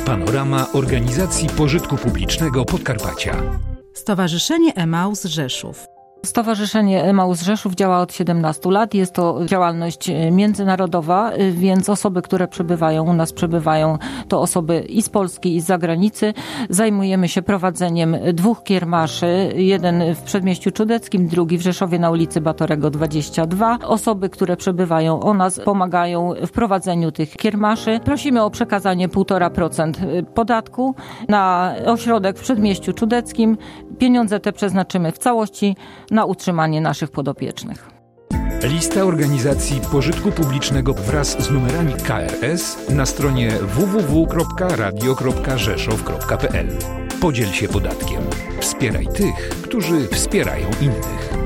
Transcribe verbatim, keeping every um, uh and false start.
Panorama Organizacji Pożytku Publicznego Podkarpacia. Stowarzyszenie Emaus Rzeszów. Stowarzyszenie Emaus Rzeszów działa od siedemnastu lat. Jest to działalność międzynarodowa, więc osoby, które przebywają u nas, przebywają to osoby i z Polski, i z zagranicy. Zajmujemy się prowadzeniem dwóch kiermaszy. Jeden w Przedmieściu Czudeckim, drugi w Rzeszowie na ulicy Batorego dwadzieścia dwa. Osoby, które przebywają u nas, pomagają w prowadzeniu tych kiermaszy. Prosimy o przekazanie półtora procent podatku na ośrodek w Przedmieściu Czudeckim. Pieniądze te przeznaczymy w całości na utrzymanie naszych podopiecznych. Lista organizacji pożytku publicznego wraz z numerami K R S na stronie w w w kropka radio kropka rzeszow kropka p l. Podziel się podatkiem. Wspieraj tych, którzy wspierają innych.